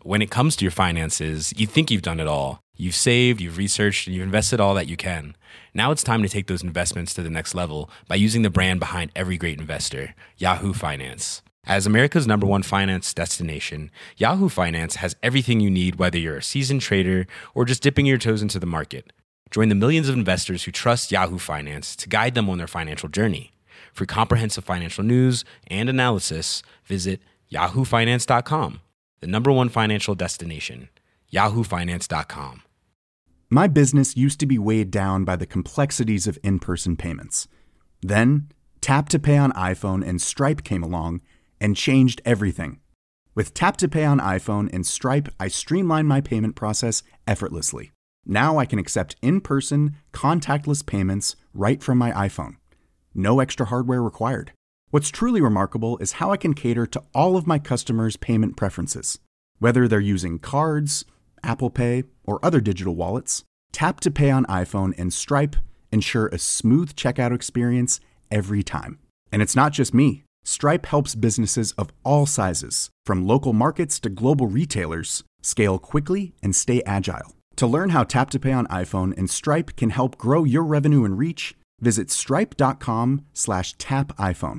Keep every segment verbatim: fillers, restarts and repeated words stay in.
When it comes to your finances, you think you've done it all. You've saved, you've researched, and you've invested all that you can. Now it's time to take those investments to the next level by using the brand behind every great investor, Yahoo Finance. As America's number one finance destination, Yahoo Finance has everything you need, whether you're a seasoned trader or just dipping your toes into the market. Join the millions of investors who trust Yahoo Finance to guide them on their financial journey. For comprehensive financial news and analysis, visit yahoo finance dot com, the number one financial destination, yahoo finance dot com. My business used to be weighed down by the complexities of in-person payments. Then, Tap to Pay on iPhone and Stripe came along and changed everything. With Tap to Pay on iPhone and Stripe, I streamlined my payment process effortlessly. Now I can accept in-person, contactless payments right from my iPhone. No extra hardware required. What's truly remarkable is how I can cater to all of my customers' payment preferences. Whether they're using cards, Apple Pay, or other digital wallets, Tap to Pay on iPhone and Stripe ensure a smooth checkout experience every time. And it's not just me. Stripe helps businesses of all sizes, from local markets to global retailers, scale quickly and stay agile. To learn how Tap to Pay on iPhone and Stripe can help grow your revenue and reach, visit stripe.com slash tap iPhone.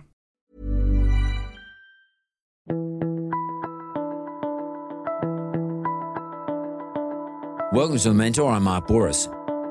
Welcome to The Mentor. I'm Mark Bouris.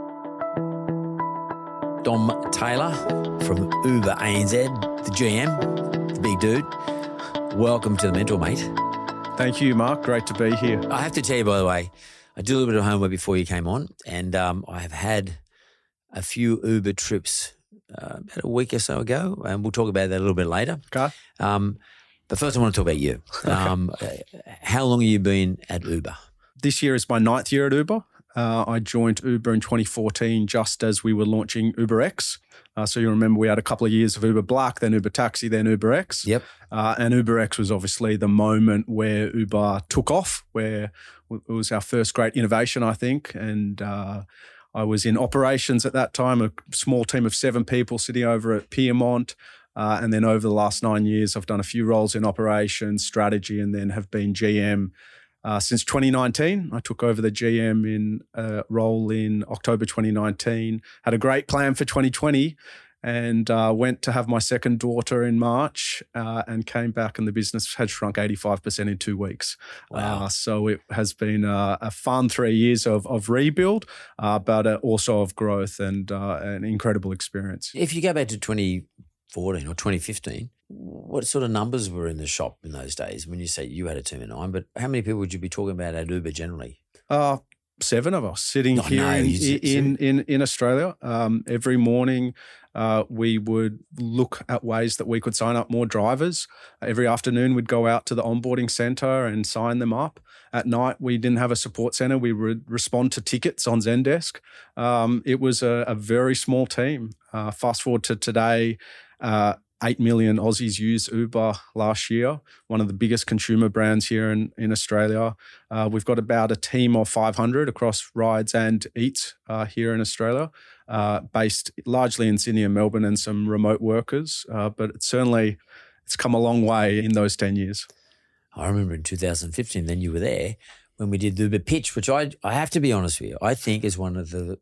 Dom Taylor from Uber A N Z, the G M, the big dude. Welcome to The Mentor, mate. Thank you, Mark. Great to be here. I have to tell you, by the way, I did a little bit of homework before you came on, and um, I have had a few Uber trips uh, about a week or so ago, and we'll talk about that a little bit later. Okay. Um, but first I want to talk about you. Okay. Um, how long have you been at Uber? This year is my ninth year at Uber. Uh, I joined Uber in twenty fourteen just as we were launching UberX. Uh, so you remember we had a couple of years of Uber Black, then Uber Taxi, then UberX. Yep. Uh, and UberX was obviously the moment where Uber took off, where it was our first great innovation, I think. And uh, I was in operations at that time, a small team of seven people sitting over at Piermont. Uh, and then over the last nine years, I've done a few roles in operations, strategy, and then have been G M Uh, since twenty nineteen. I took over the G M in a role in October twenty nineteen, had a great plan for twenty twenty and uh, went to have my second daughter in March uh, and came back and the business had shrunk eighty-five percent in two weeks. Wow. Uh, so it has been a, a fun three years of, of rebuild, uh, but also of growth and uh, an incredible experience. If you go back to twenty fourteen or twenty fifteen, what sort of numbers were in the shop in those days when you say you had a team of nine, but how many people would you be talking about at Uber generally? Uh, seven of us sitting Oh, here no, in, you said in, in, in Australia. Um, every morning uh, we would look at ways that we could sign up more drivers. Every afternoon we'd go out to the onboarding centre and sign them up. At night we didn't have a support centre. We would respond to tickets on Zendesk. Um, it was a, a very small team. Uh, fast forward to today, uh, eight million Aussies used Uber last year, one of the biggest consumer brands here in, in Australia. Uh, we've got about a team of five hundred across rides and eats uh, here in Australia, uh, based largely in Sydney and Melbourne and some remote workers. Uh, but it's certainly, it's come a long way in those ten years. I remember in two thousand fifteen, then you were there, when we did the Uber pitch, which I, I have to be honest with you, I think is one of the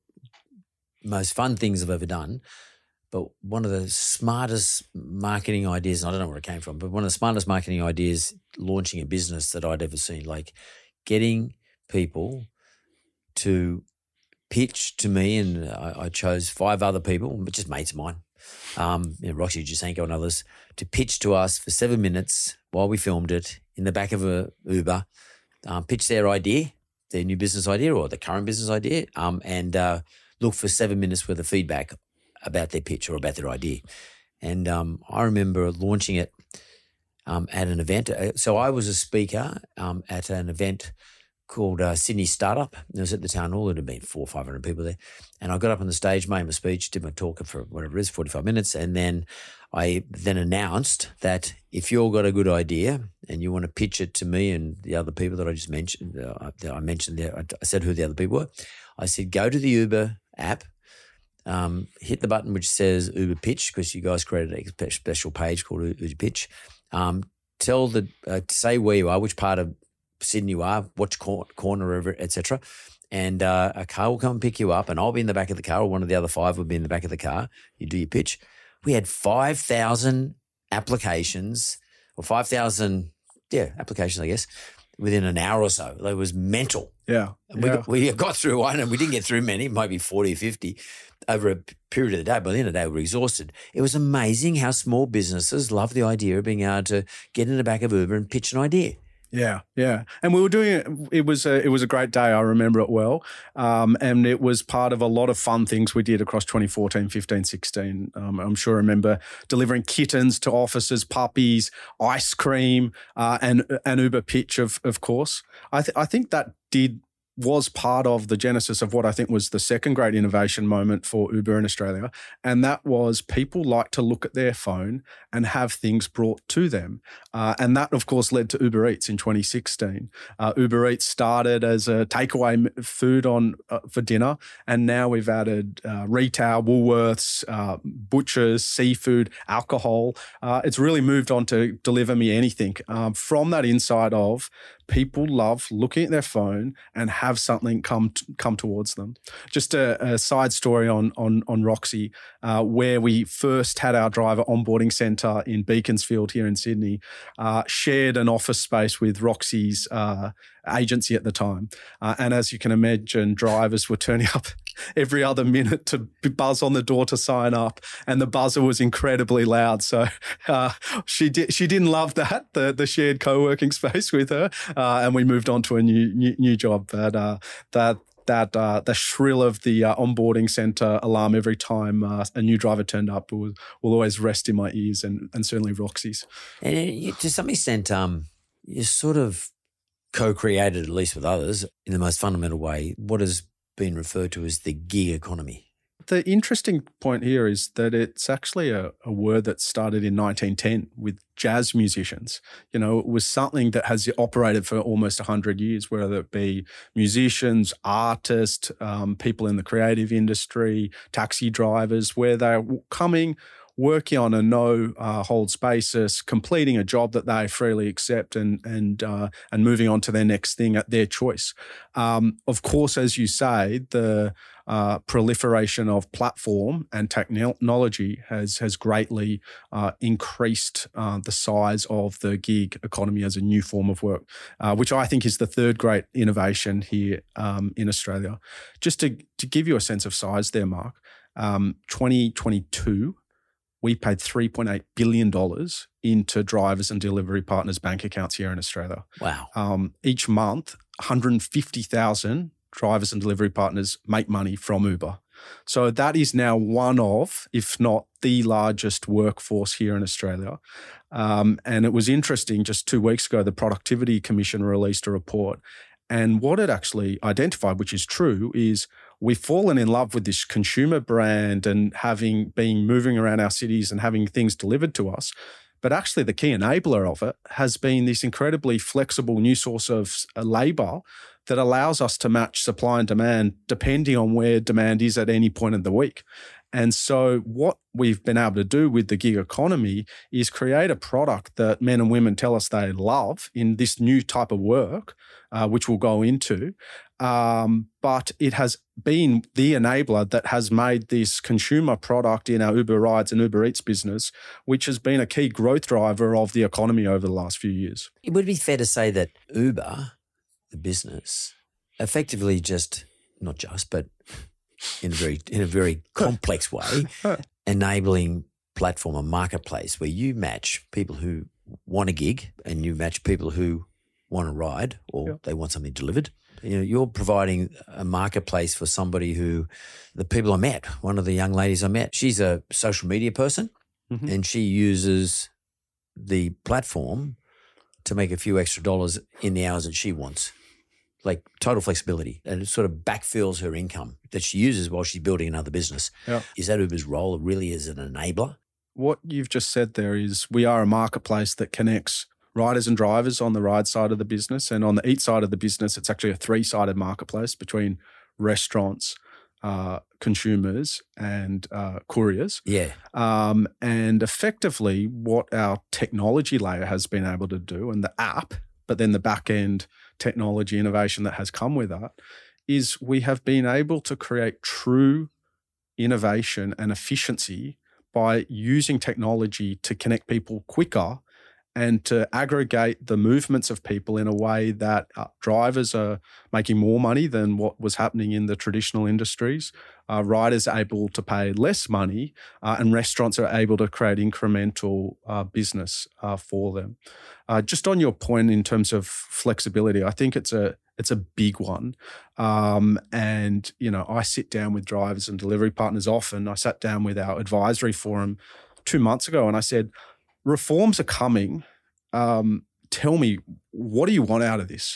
most fun things I've ever done. But one of the smartest marketing ideas, and I don't know where it came from, but one of the smartest marketing ideas launching a business that I'd ever seen, like getting people to pitch to me, and I, I chose five other people, just mates of mine, um, you know, Roxy Jusenko and others, to pitch to us for seven minutes while we filmed it in the back of a Uber, um, pitch their idea, their new business idea or the current business idea, um, and uh, look for seven minutes worth of feedback about their pitch or about their idea. And um, I remember launching it um, at an event. So I was a speaker um, at an event called uh, Sydney Startup. It was at the town hall. There had been four or five hundred people there. And I got up on the stage, made my speech, did my talk for whatever it is, forty-five minutes. And then I then announced that if you've got a good idea and you want to pitch it to me and the other people that I just mentioned, uh, that I mentioned there, I said who the other people were. I said, go to the Uber app, Um, hit the button which says Uber Pitch, because you guys created a special page called Uber Pitch. Um, tell the uh, say where you are, which part of Sydney you are, watch cor- corner, et cetera. And uh, a car will come and pick you up, and I'll be in the back of the car, or one of the other five will be in the back of the car. You do your pitch. We had five thousand applications, or five thousand, yeah, applications, I guess, within an hour or so. It was mental. Yeah. And we, yeah. got, we got through one, and we didn't get through many, maybe forty or fifty over a period of the day. By the end of the day, we were exhausted. It was amazing how small businesses love the idea of being able to get in the back of Uber and pitch an idea. Yeah, yeah, and we were doing it. It was a it was a great day. I remember it well, um, and it was part of a lot of fun things we did across twenty fourteen, fifteen, sixteen. Um, I'm sure I remember delivering kittens to offices, puppies, ice cream, uh, and an Uber pitch, of of course. I th- I think that did. was part of the genesis of what I think was the second great innovation moment for Uber in Australia. And that was people like to look at their phone and have things brought to them. Uh, and that, of course, led to Uber Eats in twenty sixteen. Uh, Uber Eats started as a takeaway food on uh, for dinner. And now we've added uh, retail, Woolworths, uh, butchers, seafood, alcohol. Uh, it's really moved on to deliver me anything. Um, from that insight of people love looking at their phone and have something come t- come towards them. Just a, a side story on on on Roxy, uh, where we first had our driver onboarding centre in Beaconsfield here in Sydney, uh, shared an office space with Roxy's uh, agency at the time. Uh, and as you can imagine, drivers were turning up every other minute to buzz on the door to sign up, and the buzzer was incredibly loud. So uh, she did she didn't love that, the the shared co-working space with her, uh, and we moved on to a new new, new job. But uh, that that uh, the shrill of the uh, onboarding centre alarm every time uh, a new driver turned up will will always rest in my ears, and and certainly Roxy's. And it, to some extent, um, you sort of co-created, at least with others, in the most fundamental way, what has been referred to as the gig economy. The interesting point here is that it's actually a, a word that started in nineteen ten with jazz musicians. You know, it was something that has operated for almost one hundred years, whether it be musicians, artists, um, people in the creative industry, taxi drivers, where they're coming, working on a no uh, holds basis, completing a job that they freely accept, and and uh, and moving on to their next thing at their choice. Um, of course, as you say, the uh, proliferation of platform and technology has has greatly uh, increased uh, the size of the gig economy as a new form of work, uh, which I think is the third great innovation here um, in Australia. Just to to give you a sense of size, there, Mark, um, twenty twenty-two. We paid three point eight billion dollars into drivers and delivery partners' bank accounts here in Australia. Wow. Um, each month, one hundred fifty thousand drivers and delivery partners make money from Uber. So that is now one of, if not the largest workforce here in Australia. Um, and it was interesting, just two weeks ago, the Productivity Commission released a report. And what it actually identified, which is true, is we've fallen in love with this consumer brand and having been moving around our cities and having things delivered to us. But actually the key enabler of it has been this incredibly flexible new source of labour that allows us to match supply and demand depending on where demand is at any point of the week. And so what we've been able to do with the gig economy is create a product that men and women tell us they love in this new type of work, uh, which we'll go into. Um, but it has been the enabler that has made this consumer product in our Uber Rides and Uber Eats business, which has been a key growth driver of the economy over the last few years. It would be fair to say that Uber, the business, effectively just, not just, but in a very in a very complex way, enabling platform, a marketplace where you match people who want a gig and you match people who want a ride or yeah. they want something delivered. You know, you're providing a marketplace for somebody who, the people I met, one of the young ladies I met, she's a social media person mm-hmm. and she uses the platform to make a few extra dollars in the hours that she wants. Like total flexibility, and it sort of backfills her income that she uses while she's building another business. Yeah. Is that Uber's role really as an enabler? What you've just said there is we are a marketplace that connects riders and drivers on the ride side of the business, and on the eat side of the business, it's actually a three-sided marketplace between restaurants, uh, consumers, and uh, couriers. Yeah. Um, and effectively, what our technology layer has been able to do, and the app, but then the back end technology innovation that has come with that, is we have been able to create true innovation and efficiency by using technology to connect people quicker and to aggregate the movements of people in a way that uh, drivers are making more money than what was happening in the traditional industries. Uh, riders are able to pay less money, uh, and restaurants are able to create incremental uh, business uh, for them. Uh, just on your point in terms of flexibility, I think it's a it's a big one. Um, and, you know, I sit down with drivers and delivery partners often. I sat down with our advisory forum two months ago and I said, reforms are coming. Um, tell me, what do you want out of this?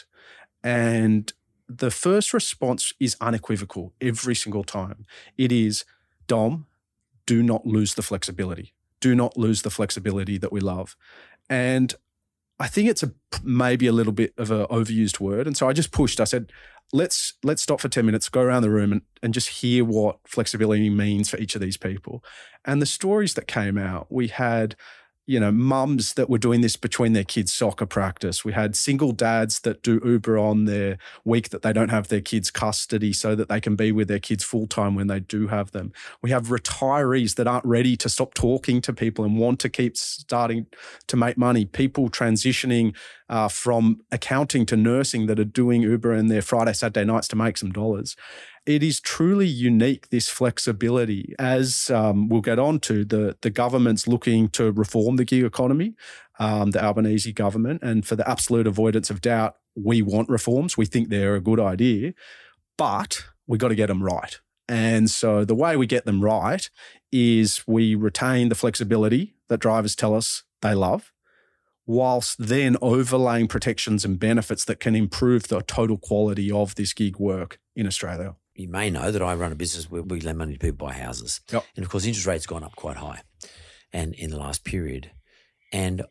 And the first response is unequivocal every single time. It is, Dom, do not lose the flexibility. Do not lose the flexibility that we love. And I think it's a maybe a little bit of an overused word. And so I just pushed. I said, let's let's stop for ten minutes, go around the room and, and just hear what flexibility means for each of these people. And the stories that came out, we had, you know, mums that were doing this between their kids' soccer practice. We had single dads that do Uber on their week that they don't have their kids' custody so that they can be with their kids full-time when they do have them. We have retirees that aren't ready to stop talking to people and want to keep starting to make money. People transitioning uh, from accounting to nursing that are doing Uber in their Friday, Saturday nights to make some dollars. It is truly unique, this flexibility. As um, we'll get on to, the, the government's looking to reform the gig economy, um, the Albanese government. And for the absolute avoidance of doubt, we want reforms. We think they're a good idea, but we got to get them right. And so the way we get them right is we retain the flexibility that drivers tell us they love, whilst then overlaying protections and benefits that can improve the total quality of this gig work in Australia. You may know that I run a business where we lend money to people buy houses. Yep. And of course, interest rates gone up quite high and in the last period. And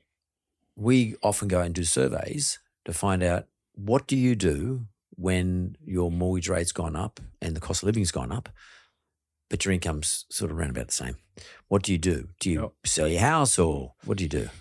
we often go and do surveys to find out, what do you do when your mortgage rate's gone up and the cost of living's gone up, but your income's sort of around about the same? What do you do? Do you Yep. sell your house or what do you do?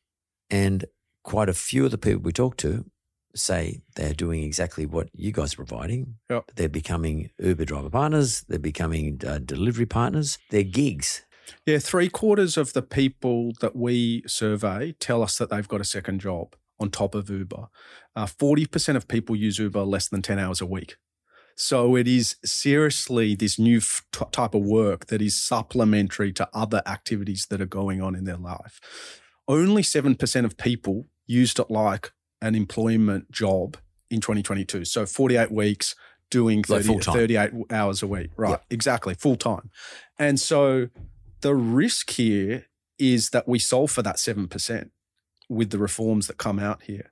And quite a few of the people we talk to say they're doing exactly what you guys are providing. Yep. They're becoming Uber driver partners. They're becoming uh, delivery partners. They're gigs. Yeah, three quarters of the people that we survey tell us that they've got a second job on top of Uber. Uh, forty percent of people use Uber less than ten hours a week. So it is seriously this new f- type of work that is supplementary to other activities that are going on in their life. Only seven percent of people used it like an employment job in twenty twenty-two. So forty-eight weeks doing thirty, Like thirty-eight hours a week. Right, Yep. exactly, full time. And so the risk here is that we solve for that seven percent with the reforms that come out here.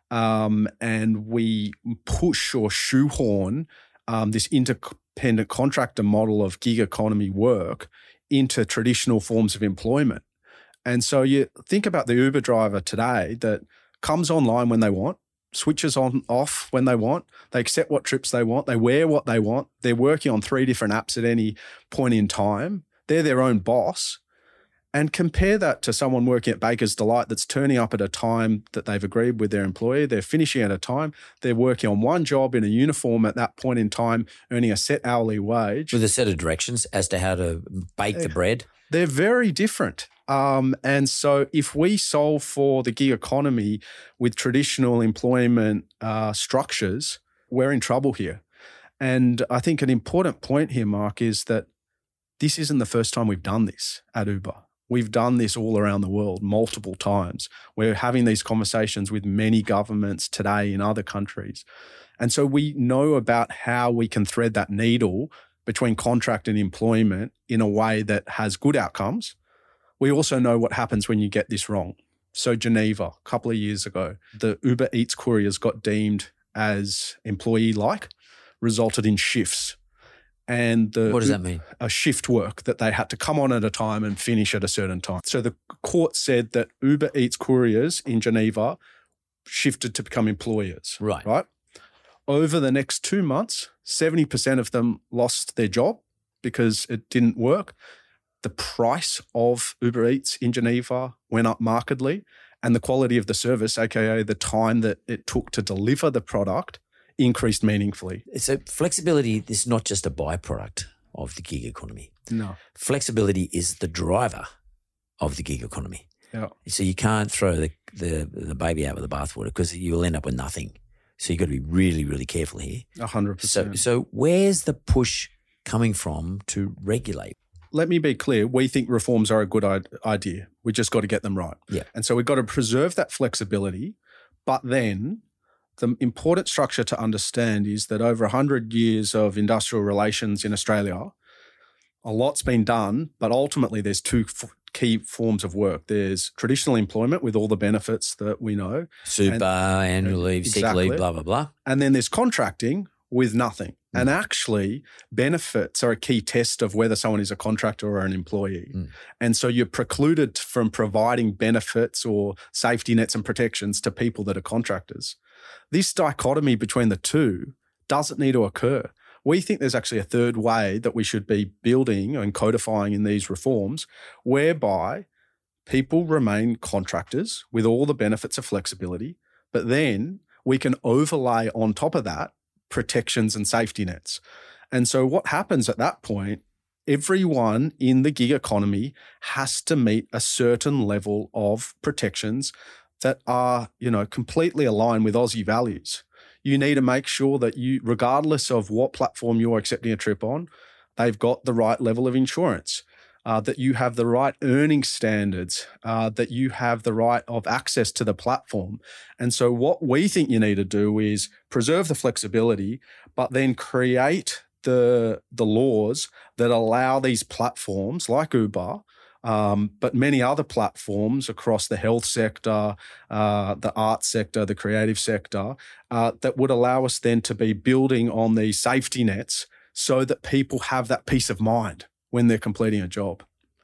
Um, and we push or shoehorn um, this independent contractor model of gig economy work into traditional forms of employment. And so you think about the Uber driver today that comes online when they want, switches on off when they want, they accept what trips they want, they wear what they want, they're working on three different apps at any point in time, they're their own boss. And compare that to someone working at Baker's Delight that's turning up at a time that they've agreed with their employer, they're finishing at a time, they're working on one job in a uniform at that point in time, earning a set hourly wage. With a set of directions as to how to bake the bread. They're very different. Um, and so if we solve for the gig economy with traditional employment uh, structures, we're in trouble here. And I think an important point here, Mark, is that this isn't the first time we've done this at Uber. We've done this all around the world multiple times. We're having these conversations with many governments today in other countries. And so we know about how we can thread that needle between contract and employment in a way that has good outcomes. We also know what happens when you get this wrong. So Geneva, a couple of years ago, the Uber Eats couriers got deemed as employee-like, resulted in shifts. And the, What does that mean? A shift work that they had to come on at a time and finish at a certain time. So the court said that Uber Eats couriers in Geneva shifted to become employers. Right. Right. Over the next two months, seventy percent of them lost their job because it didn't work. The price of Uber Eats in Geneva went up markedly. and the quality of the service, aka the time that it took to deliver the product, increased meaningfully. So flexibility is not just a byproduct of the gig economy. No. Flexibility is the driver of the gig economy. Yeah. So you can't throw the, the, the baby out with the bathwater because you'll end up with nothing. So you've got to be really, really careful here. A hundred So, percent. so where's the push coming from to regulate? Let me be clear. We think reforms are a good I- idea. We just got to get them right. Yeah. And so we've got to preserve that flexibility. But then the important structure to understand is that over one hundred years of industrial relations in Australia, a lot's been done, but ultimately there's two f- key forms of work. There's traditional employment with all the benefits that we know. Super, And- annual leave, sick Exactly. leave, blah, blah, blah. And then there's contracting with nothing. Mm. And actually, benefits are a key test of whether someone is a contractor or an employee. Mm. And so you're precluded from providing benefits or safety nets and protections to people that are contractors. This dichotomy between the two doesn't need to occur. We think there's actually a third way that we should be building and codifying in these reforms, whereby people remain contractors with all the benefits of flexibility, but then we can overlay on top of that protections and safety nets. And so what happens at that point, everyone in the gig economy has to meet a certain level of protections that are, you know, completely aligned with Aussie values. You need to make sure that you, regardless of what platform you're accepting a trip on, they've got the right level of insurance, uh, that you have the right earning standards, uh, that you have the right of access to the platform. And so what we think you need to do is preserve the flexibility, but then create the, the laws that allow these platforms like Uber, Um, but many other platforms across the health sector, uh, the arts sector, the creative sector, uh, that would allow us then to be building on these safety nets so that people have that peace of mind when they're completing a job.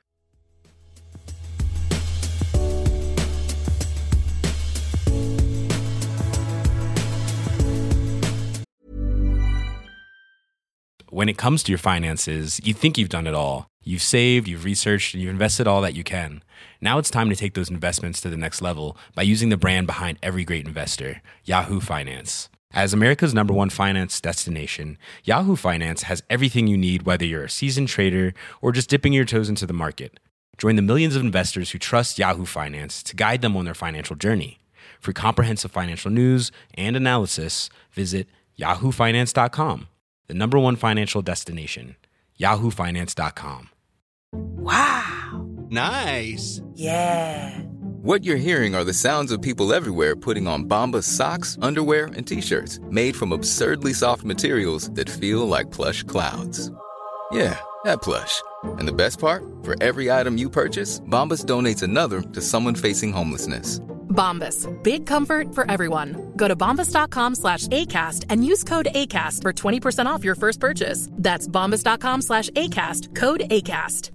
When it comes to your finances, you think you've done it all. You've saved, you've researched, and you've invested all that you can. Now it's time to take those investments to the next level by using the brand behind every great investor, Yahoo Finance. As America's number one finance destination, Yahoo Finance has everything you need, whether you're a seasoned trader or just dipping your toes into the market. Join the millions of investors who trust Yahoo Finance to guide them on their financial journey. For comprehensive financial news and analysis, visit yahoo finance dot com. The number one financial destination, yahoo finance dot com. Wow. Nice. Yeah. What you're hearing are the sounds of people everywhere putting on Bombas socks, underwear, and T-shirts made from absurdly soft materials that feel like plush clouds. Yeah, that plush. And the best part? For every item you purchase, Bombas donates another to someone facing homelessness. Bombas. Big comfort for everyone. Go to bombas.com slash ACAST and use code ACAST for twenty percent off your first purchase. That's bombas.com slash ACAST. Code ACAST.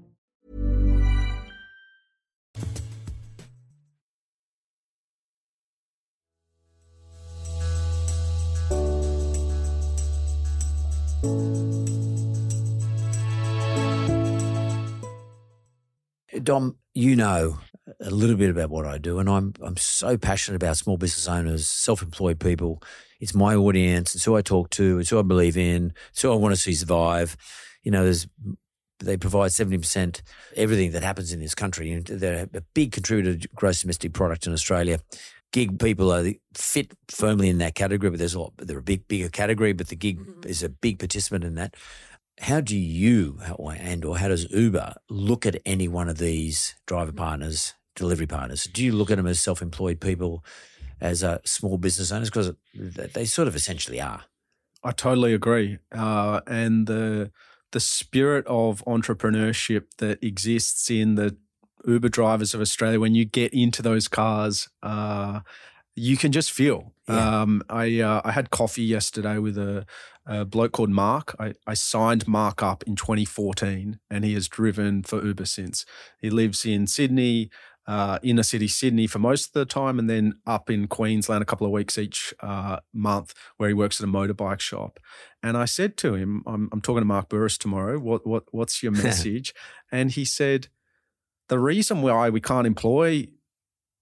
Dom, you know a little bit about what I do, and I'm I'm so passionate about small business owners, self-employed people. It's my audience. It's who I talk to. It's who I believe in. It's who I want to see survive. You know, there's they provide seventy percent everything that happens in this country. And they're a big contributor to gross domestic product in Australia. Gig people are the, fit firmly in that category, but there's a lot. They're a big, bigger category, but the gig is a big participant in that. How do you and or how does Uber look at any one of these driver partners, delivery partners? Do you look at them as self-employed people, as uh, small business owners? Because they sort of essentially are. I totally agree. Uh, and the the spirit of entrepreneurship that exists in the Uber drivers of Australia, when you get into those cars, uh, you can just feel. Yeah. Um, I uh, I had coffee yesterday with a, a bloke called Mark. I, I signed Mark up in twenty fourteen, and he has driven for Uber since. He lives in Sydney, uh, inner city Sydney for most of the time, and then up in Queensland a couple of weeks each uh, month, where he works at a motorbike shop. And I said to him, I'm, I'm talking to Mark Burris tomorrow, what what what's your message? And he said, the reason why we can't employ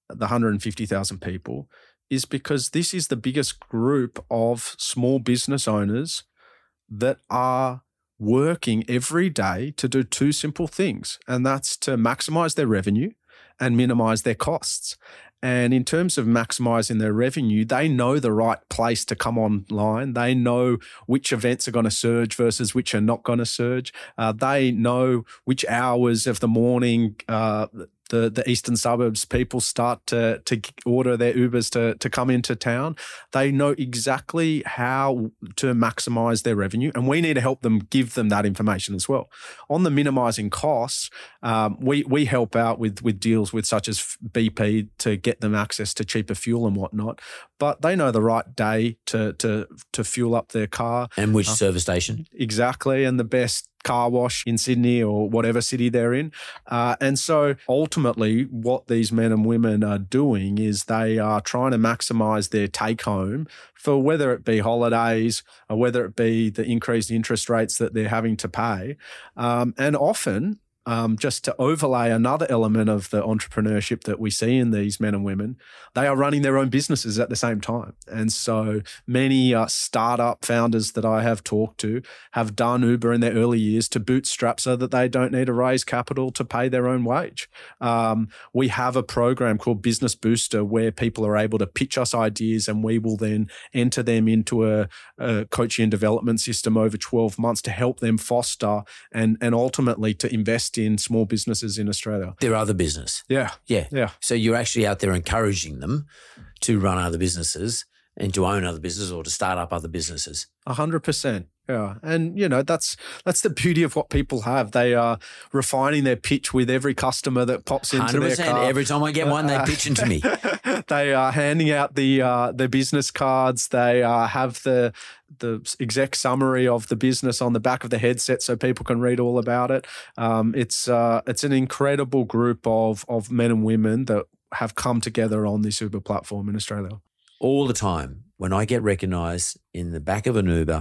the one hundred fifty thousand people is because this is the biggest group of small business owners that are working every day to do two simple things, and that's to maximize their revenue and minimize their costs. And in terms of maximizing their revenue, they know the right place to come online. They know which events are going to surge versus which are not going to surge. Uh, they know which hours of the morning uh, the, the eastern suburbs people start to, to order their Ubers to, to come into town. They know exactly how to maximize their revenue, and we need to help them give them that information as well. On the minimizing costs, um, we we help out with, with deals with such as B P to get them access to cheaper fuel and whatnot, but they know the right day to to to fuel up their car. And which uh, service station. Exactly, and the best car wash in Sydney or whatever city they're in. Uh, and so ultimately what these men and women are doing is they are trying to maximize their take home for whether it be holidays or whether it be the increased interest rates that they're having to pay. Um, and often, Um, just to overlay another element of the entrepreneurship that we see in these men and women, they are running their own businesses at the same time. And so many uh, startup founders that I have talked to have done Uber in their early years to bootstrap so that they don't need to raise capital to pay their own wage. Um, we have a program called Business Booster where people are able to pitch us ideas, and we will then enter them into a, a coaching and development system over twelve months to help them foster and, and ultimately to invest in small businesses in Australia. Their other business. Yeah. Yeah. Yeah. So you're actually out there encouraging them to run other businesses and to own other businesses or to start up other businesses. A hundred percent. Yeah. And, you know, that's that's the beauty of what people have. They are refining their pitch with every customer that pops into one hundred percent. their car. Every time I get one, they pitch into me. They are handing out the uh, the business cards. They uh, have the the exec summary of the business on the back of the headset so people can read all about it. Um, it's uh, it's an incredible group of of men and women that have come together on this Uber platform in Australia. All the time, when I get recognised in the back of an Uber,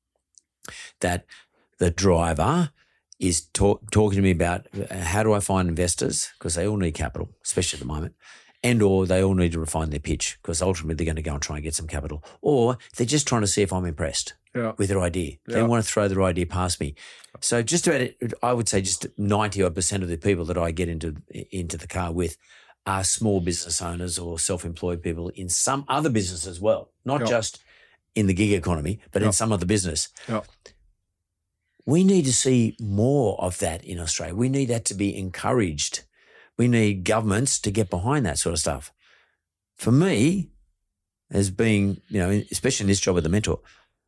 that the driver is talk, talking to me about how do I find investors, because they all need capital, especially at the moment, and or they all need to refine their pitch because ultimately they're going to go and try and get some capital, or they're just trying to see if I'm impressed yeah. with their idea. They yeah. want to throw their idea past me. So just about, it, I would say just ninety odd percent of the people that I get into into the car with are small business owners or self-employed people in some other business as well, not yeah. just in the gig economy, but yeah. in some other business. Yeah. We need to see more of that in Australia. We need that to be encouraged. We need governments to get behind that sort of stuff. For me, as being, you know, especially in this job with the mentor,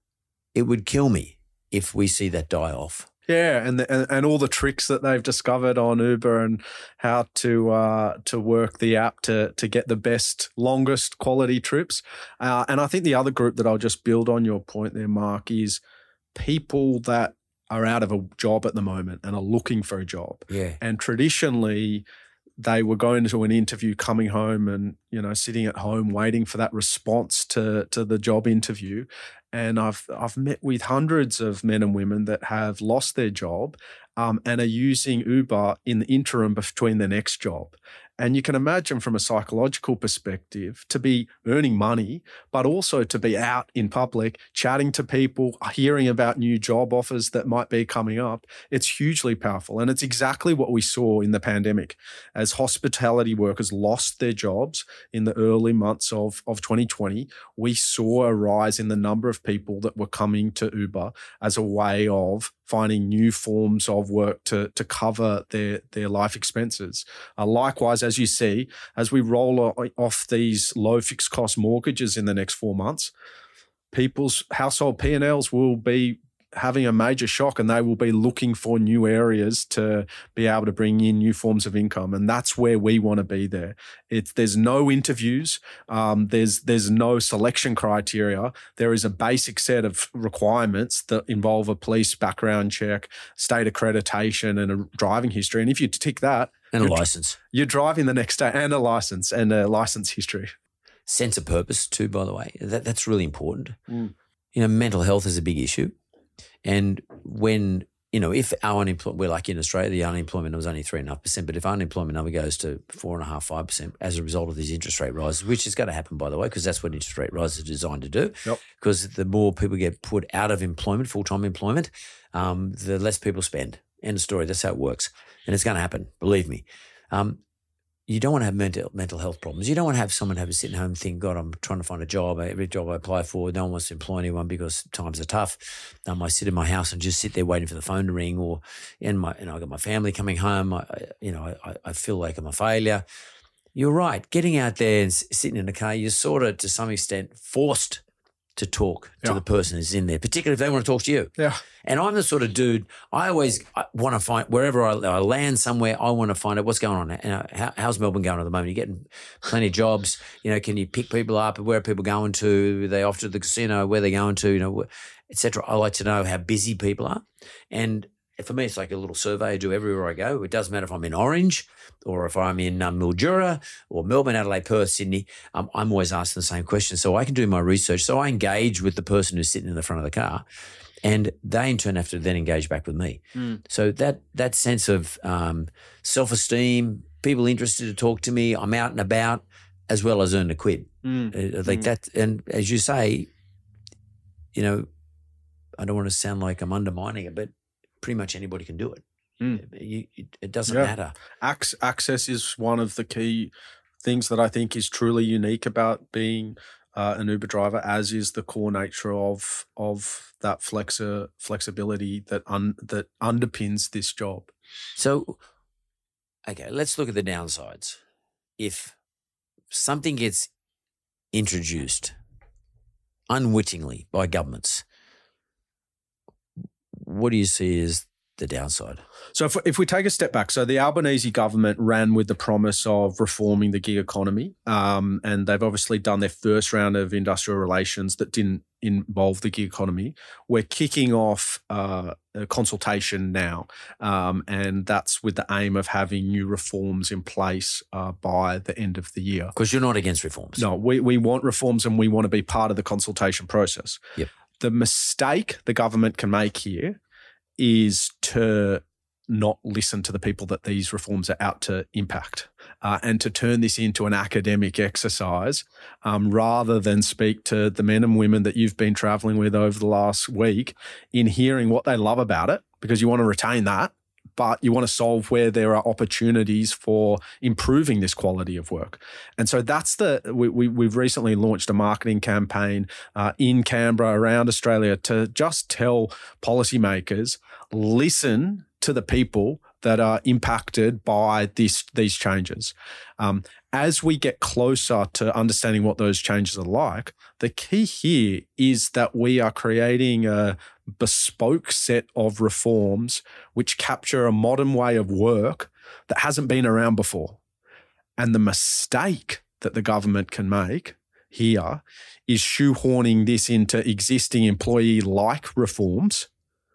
it would kill me if we see that die off. Yeah, and, the, and and all the tricks that they've discovered on Uber and how to uh, to work the app to to get the best, longest quality trips. Uh, and I think the other group that I'll just build on your point there, Mark, is people that are out of a job at the moment and are looking for a job. Yeah. And traditionally, they were going to an interview, coming home and, you know, sitting at home waiting for that response to to the job interview. And I've I've met with hundreds of men and women that have lost their job um, and are using Uber in the interim between the next job. And you can imagine from a psychological perspective to be earning money, but also to be out in public, chatting to people, hearing about new job offers that might be coming up. It's hugely powerful. And it's exactly what we saw in the pandemic. As hospitality workers lost their jobs in the early months of, of twenty twenty, we saw a rise in the number of people that were coming to Uber as a way of finding new forms of work to, to cover their, their life expenses. Uh, likewise, as you see, as we roll off these low fixed cost mortgages in the next four months, people's household P and Ls will be having a major shock and they will be looking for new areas to be able to bring in new forms of income. And that's where we want to be there. It's, there's no interviews. Um, there's, there's no selection criteria. There is a basic set of requirements that involve a police background check, state accreditation and a driving history. And if you tick that, and a license, you're driving the next day, and a license and a license history. Sense of purpose too, by the way. That, that's really important. Mm. You know, mental health is a big issue. And when you know, if our unemployment, we're like in Australia, the unemployment was only three and a half percent, but if unemployment number goes to four and a half, five percent as a result of these interest rate rises, which is going to happen, by the way, because that's what interest rate rises are designed to do. Yep. Because the more people get put out of employment, full-time employment, um, the less people spend. End of story. That's how it works. And it's going to happen, believe me. Um, you don't want to have mental mental health problems. You don't want to have someone have a sitting home and think, God, I'm trying to find a job. Every job I apply for, no one wants to employ anyone because times are tough. Um, I sit in my house and just sit there waiting for the phone to ring, or and my, you know, I got my family coming home. I, you know, I, I feel like I'm a failure. You're right. Getting out there and sitting in the car, you're sort of, to some extent, forced to talk to yeah. the person who's in there, particularly if they want to talk to you. Yeah. And I'm the sort of dude, I always want to find, wherever I, I land somewhere, I want to find out what's going on. And how, how's Melbourne going at the moment? You're getting plenty of jobs. You know, can you pick people up? Where are people going to? Are they off to the casino? Where are they going to? You know, et cetera. I like to know how busy people are. And for me, it's like a little survey I do everywhere I go. It doesn't matter if I'm in Orange or if I'm in um, Mildura or Melbourne, Adelaide, Perth, Sydney. Um, I'm always asking the same question. So I can do my research. So I engage with the person who's sitting in the front of the car, and they in turn have to then engage back with me. Mm. So that that sense of um, self-esteem, people interested to talk to me, I'm out and about, as well as earn a quid. Mm. Uh, like mm. that. And as you say, you know, I don't want to sound like I'm undermining it, but pretty much anybody can do it. Mm. You, it doesn't yeah. matter. Access is one of the key things that I think is truly unique about being uh, an Uber driver, as is the core nature of of that flexi- flexibility that un- that underpins this job. So, okay, let's look at the downsides. If something gets introduced unwittingly by governments, what do you see as the downside? So if, if we take a step back, so the Albanese government ran with the promise of reforming the gig economy, um, and they've obviously done their first round of industrial relations that didn't involve the gig economy. We're kicking off uh, a consultation now, um, and that's with the aim of having new reforms in place uh, by the end of the year. Because you're not against reforms. No, we, we want reforms, and we want to be part of the consultation process. Yep. The mistake the government can make here is to not listen to the people that these reforms are out to impact, uh, and to turn this into an academic exercise um, rather than speak to the men and women that you've been traveling with over the last week in hearing what they love about it, because you want to retain that, but you want to solve where there are opportunities for improving this quality of work. And so that's the, we, we, we've recently launched a marketing campaign uh, in Canberra, around Australia, to just tell policymakers, listen to the people that are impacted by this, these changes. Um, as we get closer to understanding what those changes are like, the key here is that we are creating a bespoke set of reforms which capture a modern way of work that hasn't been around before. And the mistake that the government can make here is shoehorning this into existing employee-like reforms,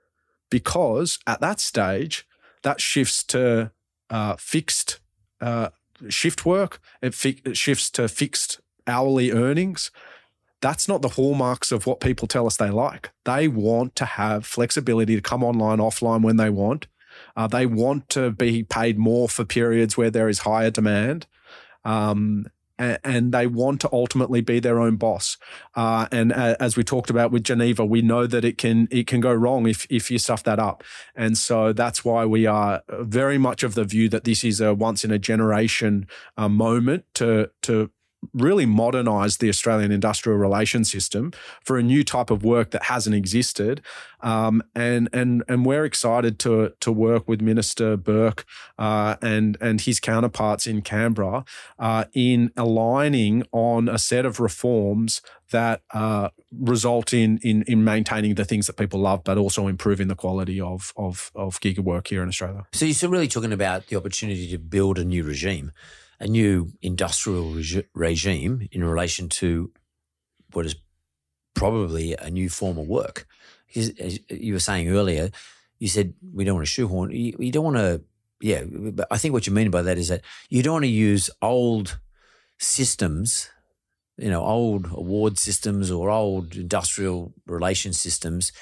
because at that stage, that shifts to uh, fixed uh, shift work. It, fi- it shifts to fixed hourly earnings. That's not the hallmarks of what people tell us they like. They want to have flexibility to come online, offline when they want. Uh, they want to be paid more for periods where there is higher demand. Um, and, and they want to ultimately be their own boss. Uh, and uh, as we talked about with Geneva, we know that it can it can go wrong if if you stuff that up. And so that's why we are very much of the view that this is a once in a generation uh, moment to to really modernise the Australian industrial relations system for a new type of work that hasn't existed. Um, and and and we're excited to to work with Minister Burke uh, and and his counterparts in Canberra uh, in aligning on a set of reforms that uh, result in, in in maintaining the things that people love, but also improving the quality of of of gig work here in Australia. So you're still really talking about the opportunity to build a new regime, a new industrial regi- regime in relation to what is probably a new form of work. Because as you were saying earlier, you said we don't want to shoehorn. You, you don't want to, yeah, but I think what you mean by that is that you don't want to use old systems, you know, old award systems or old industrial relation systems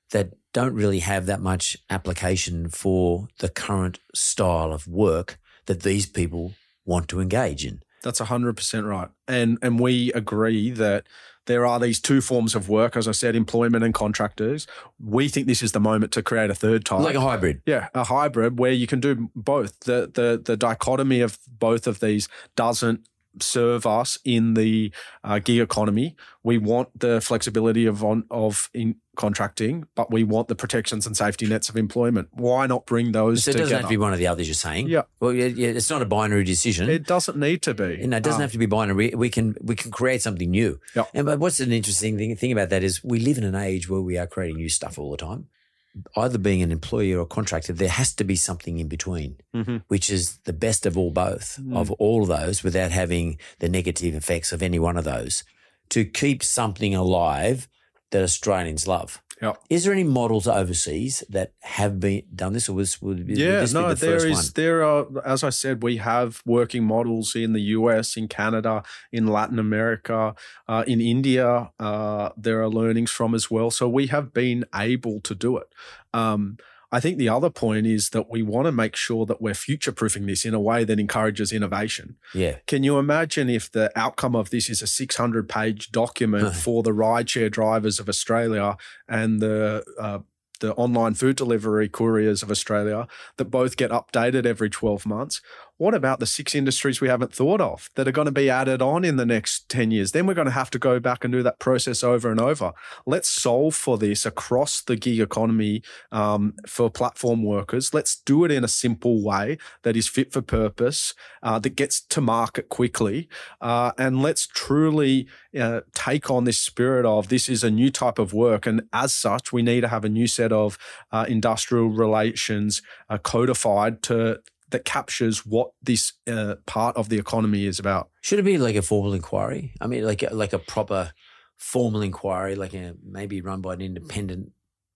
that don't really have that much application for the current style of work that these people want to engage in. That's one hundred percent right. And and we agree that there are these two forms of work, as I said, employment and contractors. We think this is the moment to create a third type. Like a hybrid. Yeah, a hybrid where you can do both. The the the dichotomy of both of these doesn't serve us in the uh, gig economy. We want the flexibility of on of in contracting, but we want the protections and safety nets of employment. Why not bring those so it together? doesn't have to be one or the others, you're saying? Yeah. Well, yeah, yeah, it's not a binary decision. It doesn't need to be. No, it doesn't Um, have to be binary. We can we can create something new. Yeah. And but what's an interesting thing, thing about that is we live in an age where we are creating new stuff all the time. Either being an employee or a contractor, there has to be something in between, mm-hmm. which is the best of all both, Mm. of all of those, without having the negative effects of any one of those, to keep something alive that Australians love. Yeah. Is there any models overseas that have been done this, or was would, would Yeah, this no, be the there first is. one? There are, as I said, we have working models in the U S, in Canada, in Latin America, uh, in India. Uh, there are learnings from as well. So we have been able to do it. Um, I think the other point is that we want to make sure that we're future-proofing this in a way that encourages innovation. Yeah. Can you imagine if the outcome of this is a six hundred page document for the rideshare drivers of Australia and the uh, the online food delivery couriers of Australia that both get updated every twelve months? What about the six industries we haven't thought of that are going to be added on in the next ten years? Then we're going to have to go back and do that process over and over. Let's solve for this across the gig economy um, for platform workers. Let's do it in a simple way that is fit for purpose, uh, that gets to market quickly. Uh, and let's truly uh, take on this spirit of this is a new type of work. And as such, we need to have a new set of uh, industrial relations uh, codified to that captures what this uh, part of the economy is about. Should it be like a formal inquiry? I mean, like a, like a proper formal inquiry, like a, maybe run by an independent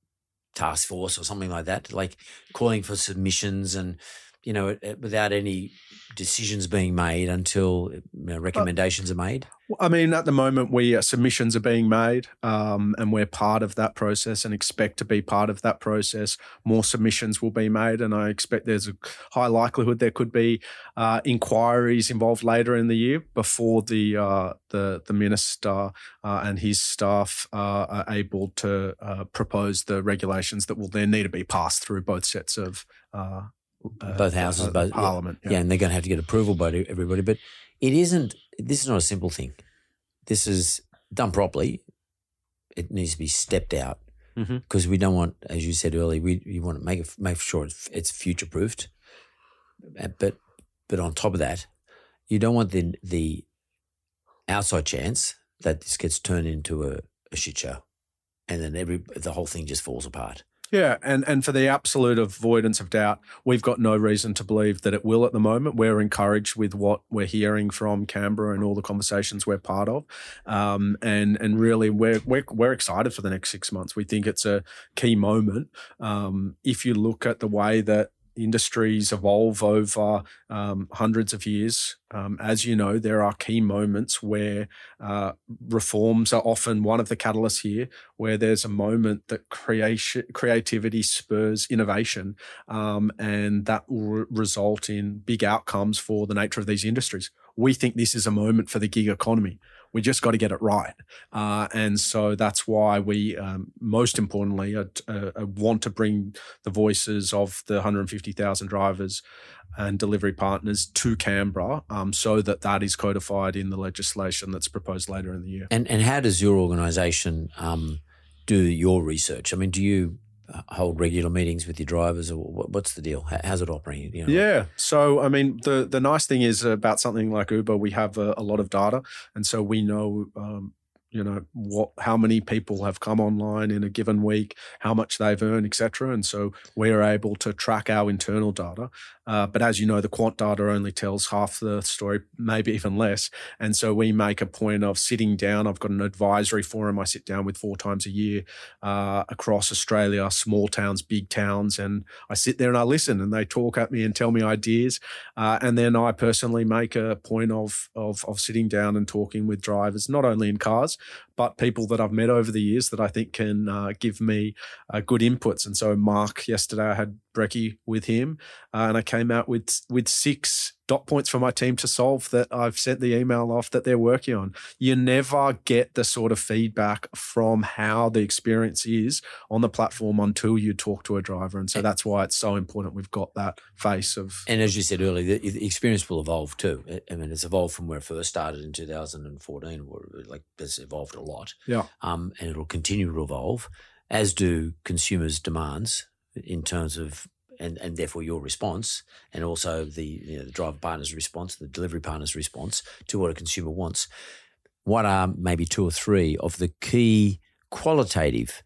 task force or something like that, like calling for submissions and, you know, without any decisions being made until you know, recommendations are made? I mean, at the moment, we uh, submissions are being made, um, and we're part of that process and expect to be part of that process. More submissions will be made, and I expect there's a high likelihood there could be uh, inquiries involved later in the year before the uh, the the minister uh, and his staff uh, are able to uh, propose the regulations that will then need to be passed through both sets of uh, uh, both houses, uh, both Parliament. Yeah. yeah, and they're going to have to get approval by everybody, but. It isn't, this is not a simple thing. This is done properly. It needs to be stepped out because mm-hmm. we don't want, as you said earlier, we you want to make it, make sure it's, it's future proofed. But but on top of that, you don't want the the outside chance that this gets turned into a, a shit show, and then every the whole thing just falls apart. Yeah, and, and for the absolute avoidance of doubt, we've got no reason to believe that it will at the moment. We're encouraged with what we're hearing from Canberra and all the conversations we're part of. Um, and and really, we're, we're, we're excited for the next six months. We think it's a key moment. Um, if you look at the way that industries evolve over um, hundreds of years. Um, as you know, there are key moments where uh, reforms are often one of the catalysts here, where there's a moment that creation, creativity spurs innovation, um, and that will re- result in big outcomes for the nature of these industries. We think this is a moment for the gig economy. We just got to get it right. Uh, and so that's why we, um, most importantly, uh, uh, want to bring the voices of the one hundred fifty thousand drivers and delivery partners to Canberra um, so that that is codified in the legislation that's proposed later in the year. And and how does your organisation um, do your research? I mean, do you hold regular meetings with your drivers, or what's the deal? How's it operating? You know? Yeah. So, I mean, the, the nice thing is about something like Uber, we have a, a lot of data. And so we know, um, you know, what, how many people have come online in a given week, how much they've earned, et cetera. And so we're able to track our internal data. Uh, but as you know, the quant data only tells half the story, maybe even less. And so we make a point of sitting down. I've got an advisory forum I sit down with four times a year uh, across Australia, small towns, big towns. And I sit there and I listen, and they talk at me and tell me ideas. Uh, and then I personally make a point of, of, of sitting down and talking with drivers, not only in cars, but people that I've met over the years that I think can uh, give me uh, good inputs. And so Mark, yesterday I had brekkie with him uh, and I came out with with six dot points for my team to solve that I've sent the email off that they're working on. You never get the sort of feedback from how the experience is on the platform until you talk to a driver. And so that's why it's so important we've got that face of... And as you said earlier, the, the experience will evolve too. I mean, it's evolved from where it first started in two thousand fourteen, where like it's evolved a lot. Yeah. Um, and it'll continue to evolve, as do consumers' demands in terms of, and, and therefore your response, and also the, you know, the driver partner's response, the delivery partner's response to what a consumer wants. What are maybe two or three of the key qualitative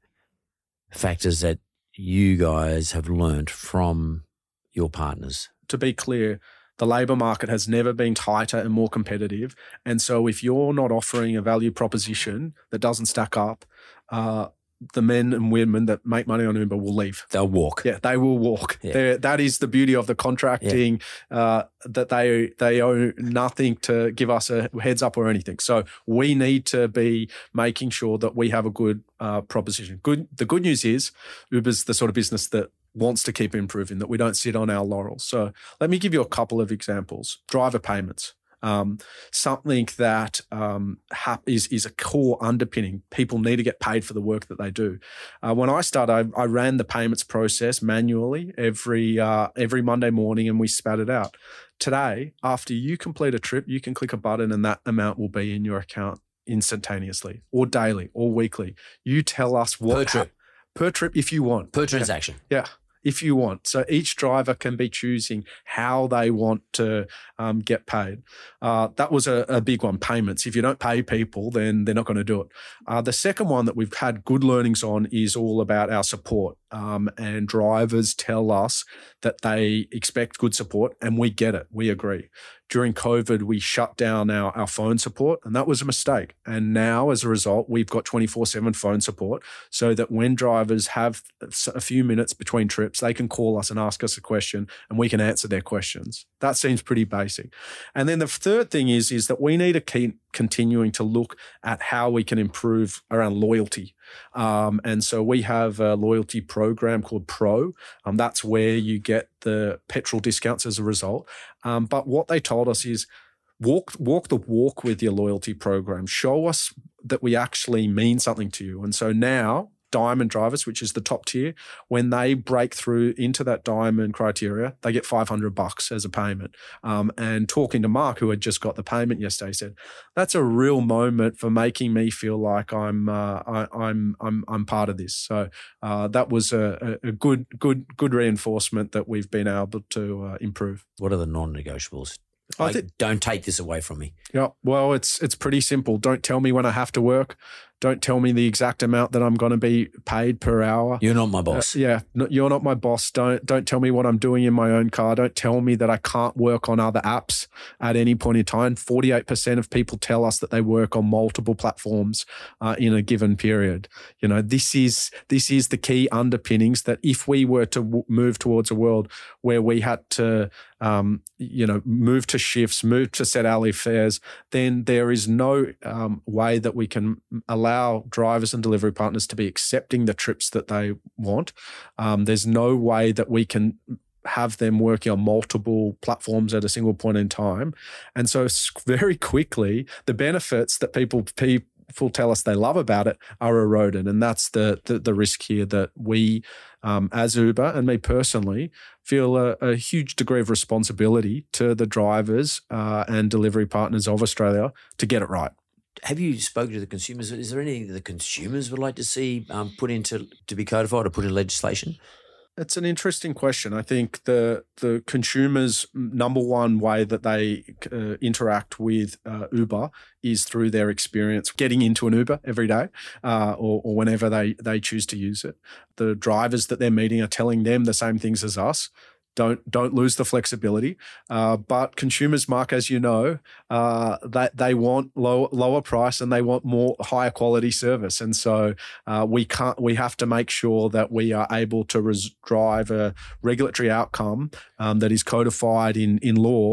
factors that you guys have learned from your partners? To be clear, the labour market has never been tighter and more competitive. And so if you're not offering a value proposition that doesn't stack up, uh, the men and women that make money on Uber will leave. They'll walk. Yeah, they will walk. Yeah. That is the beauty of the contracting, yeah. uh, that they they owe nothing to give us a heads up or anything. So we need to be making sure that we have a good uh, proposition. Good. The good news is Uber's the sort of business that wants to keep improving, that we don't sit on our laurels. So let me give you a couple of examples. Driver payments. Um, something that um, hap- is, is a core underpinning. People need to get paid for the work that they do. Uh, when I started, I, I ran the payments process manually every uh, every Monday morning and we spat it out. Today, after you complete a trip, you can click a button and that amount will be in your account instantaneously or daily or weekly. You tell us what— Per trip. Per trip if you want. Per transaction. Yeah. yeah. If you want. So each driver can be choosing how they want to um, get paid. Uh, that was a, a big one, payments. If you don't pay people, then they're not going to do it. Uh, the second one that we've had good learnings on is all about our support. Um, and drivers tell us that they expect good support and we get it. We agree. During COVID, we shut down our, our phone support and that was a mistake. And now as a result, we've got twenty-four seven phone support so that when drivers have a few minutes between trips, they can call us and ask us a question and we can answer their questions. That seems pretty basic. And then the third thing is, is that we need to keep continuing to look at how we can improve around loyalty. Um, and so we have a loyalty program called Pro. Um, that's where you get the petrol discounts as a result. Um, but what they told us is walk, walk the walk with your loyalty program. Show us that we actually mean something to you. And so now Diamond drivers, which is the top tier, when they break through into that Diamond criteria, they get five hundred bucks as a payment. Um, and talking to Mark, who had just got the payment yesterday, said, that's a real moment for making me feel like I'm uh, I, I'm I'm I'm part of this. So uh, that was a, a good good good reinforcement that we've been able to uh, improve. What are the non-negotiables? I Like, think- don't take this away from me. Yeah, well, it's it's pretty simple. Don't tell me when I have to work. Don't tell me the exact amount that I'm going to be paid per hour. You're not my boss. Uh, yeah, no, you're not my boss. Don't don't tell me what I'm doing in my own car. Don't tell me that I can't work on other apps at any point in time. forty-eight percent of people tell us that they work on multiple platforms uh, in a given period. You know, this is this is the key underpinnings that if we were to w- move towards a world where we had to, um, you know, move to shifts, move to set hourly fares, then there is no um, way that we can allow drivers and delivery partners to be accepting the trips that they want. Um, there's no way that we can have them working on multiple platforms at a single point in time. And so very quickly, the benefits that people people tell us they love about it are eroded. And that's the the, the risk here that we, um, as Uber and me personally, feel a, a huge degree of responsibility to the drivers uh, and delivery partners of Australia to get it right. Have you spoken to the consumers? Is there anything that the consumers would like to see um, put into to be codified or put in legislation? It's an interesting question. I think the the consumers' number one way that they uh, interact with uh, Uber is through their experience getting into an Uber every day uh, or, or whenever they, they choose to use it. The drivers that they're meeting are telling them the same things as us. Don't don't lose the flexibility. Uh, but consumers, Mark, as you know, uh, that they want low, lower price and they want more higher quality service. And so uh, we can't. We have to make sure that we are able to res- drive a regulatory outcome um, that is codified in in law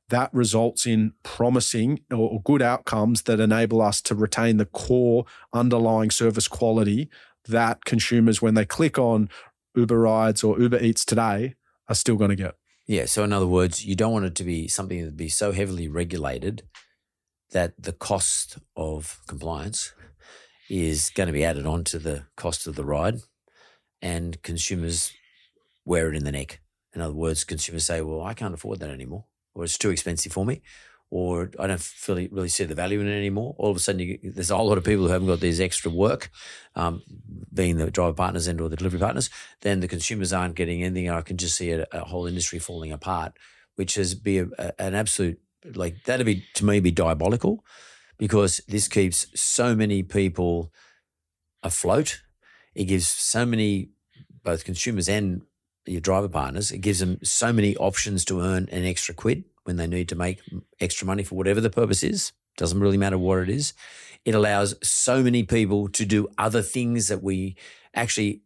that results in promising or good outcomes that enable us to retain the core underlying service quality that consumers, when they click on Uber Rides or Uber Eats today, are still going to get. Yeah. So in other words, you don't want it to be something that be so heavily regulated that the cost of compliance is going to be added on to the cost of the ride, and consumers wear it in the neck. In other words, consumers say, well, I can't afford that anymore, or it's too expensive for me, or I don't really, really see the value in it anymore. All of a sudden, you, there's a whole lot of people who haven't got these extra work, um, being the driver partners and or the delivery partners, then the consumers aren't getting anything. I can just see a, a whole industry falling apart, which is be a, a, an absolute, like that'd be, to me, be diabolical, because this keeps so many people afloat. It gives so many, both consumers and your driver partners, it gives them so many options to earn an extra quid when they need to make extra money for whatever the purpose is. Doesn't really matter what it is. It allows so many people to do other things that we actually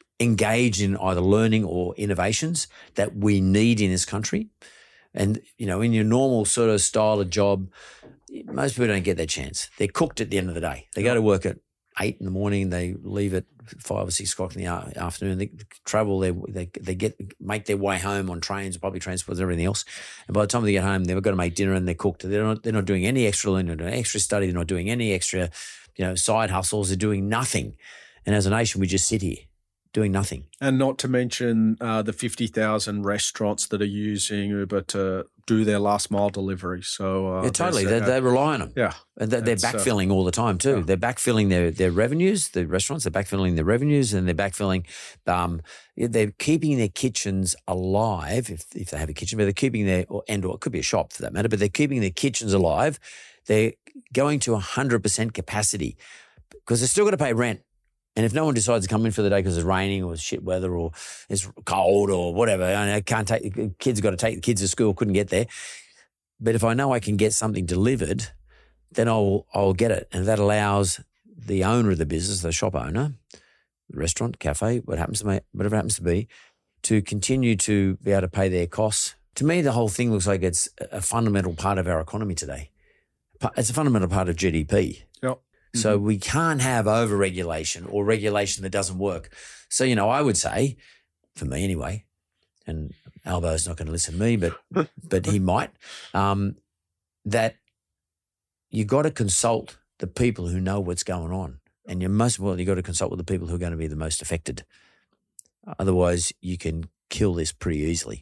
engage in, either learning or innovations that we need in this country. And, you know, in your normal sort of style of job, most people don't get that chance. They're cooked at the end of the day. They go to work at eight in the morning, they leave at five or six o'clock in the afternoon. They travel, they they they get make their way home on trains, public transport, and everything else. And by the time they get home, they've got to make dinner and they're cooked. They're not they're not doing any extra learning, they're not doing extra study, they're not doing any extra, you know, side hustles. They're doing nothing. And as a nation, we just sit here doing nothing. And not to mention uh, the fifty thousand restaurants that are using Uber to do their last mile delivery. So uh, yeah, totally. They, they rely on them. Yeah. And they're, they're backfilling uh, all the time too. Yeah. They're backfilling their, their revenues, the restaurants, they're backfilling their revenues, and they're backfilling, um, they're keeping their kitchens alive, if, if they have a kitchen, but they're keeping their, or, and or it could be a shop for that matter, but they're keeping their kitchens alive. They're going to one hundred percent capacity because they're still got to pay rent. And if no one decides to come in for the day because it's raining or it's shit weather or it's cold or whatever, I can't take, kids have got to take the kids to school, couldn't get there. But if I know I can get something delivered, then I'll I'll get it. And that allows the owner of the business, the shop owner, the restaurant, cafe, what happens to be, whatever happens to be, to continue to be able to pay their costs. To me, the whole thing looks like it's a fundamental part of our economy today. It's a fundamental part of G D P. Yep. So mm-hmm. we can't have over-regulation or regulation that doesn't work. So, you know, I would say, for me anyway, and Albo's not going to listen to me, but but he might, um, that you got to consult the people who know what's going on. And you most well, you got to consult with the people who are going to be the most affected. Otherwise, you can kill this pretty easily.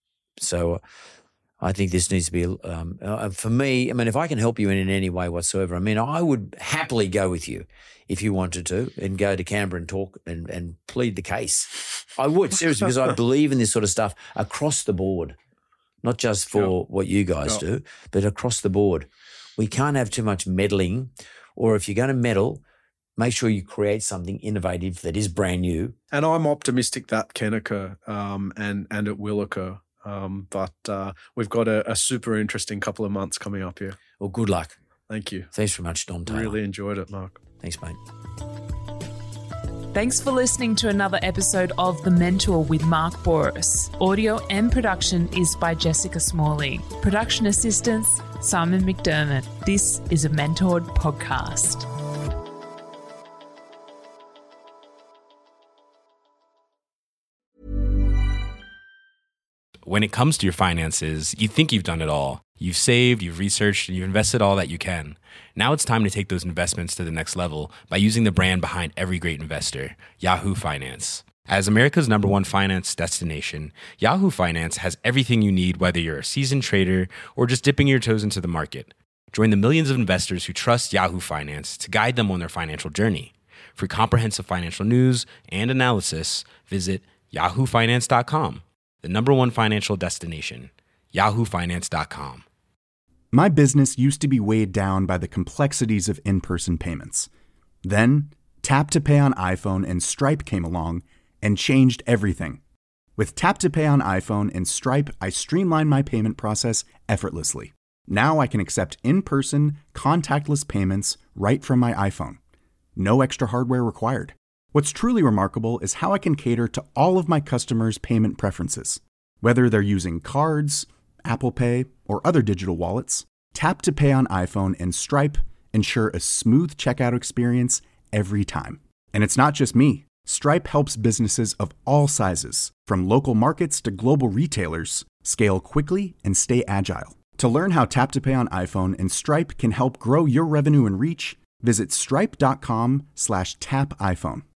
So I think this needs to be, um, uh, for me, I mean, if I can help you in, in any way whatsoever, I mean, I would happily go with you if you wanted to and go to Canberra and talk and, and plead the case. I would, seriously, because I believe in this sort of stuff across the board, not just for yep. what you guys yep. do, but across the board. We can't have too much meddling, or if you're going to meddle, make sure you create something innovative that is brand new. And I'm optimistic that can occur um, and, and it will occur. Um, but uh, we've got a, a super interesting couple of months coming up here. Well, good luck. Thank you. Thanks very much, Dom Taylor. Really enjoyed it, Mark. Thanks, mate. Thanks for listening to another episode of The Mentor with Mark Bouris. Audio and production is by Jessica Smalley. Production assistance, Simon McDermott. This is a Mentored podcast. When it comes to your finances, you think you've done it all. You've saved, you've researched, and you've invested all that you can. Now it's time to take those investments to the next level by using the brand behind every great investor, Yahoo Finance. As America's number one finance destination, Yahoo Finance has everything you need, whether you're a seasoned trader or just dipping your toes into the market. Join the millions of investors who trust Yahoo Finance to guide them on their financial journey. For comprehensive financial news and analysis, visit yahoo finance dot com. The number one financial destination, yahoo finance dot com. My business used to be weighed down by the complexities of in-person payments. Then, Tap to Pay on iPhone and Stripe came along and changed everything. With Tap to Pay on iPhone and Stripe, I streamlined my payment process effortlessly. Now I can accept in-person, contactless payments right from my iPhone. No extra hardware required. What's truly remarkable is how I can cater to all of my customers' payment preferences. Whether they're using cards, Apple Pay, or other digital wallets, Tap to Pay on iPhone and Stripe ensure a smooth checkout experience every time. And it's not just me. Stripe helps businesses of all sizes, from local markets to global retailers, scale quickly and stay agile. To learn how Tap to Pay on iPhone and Stripe can help grow your revenue and reach, visit stripe.com slash tap iPhone.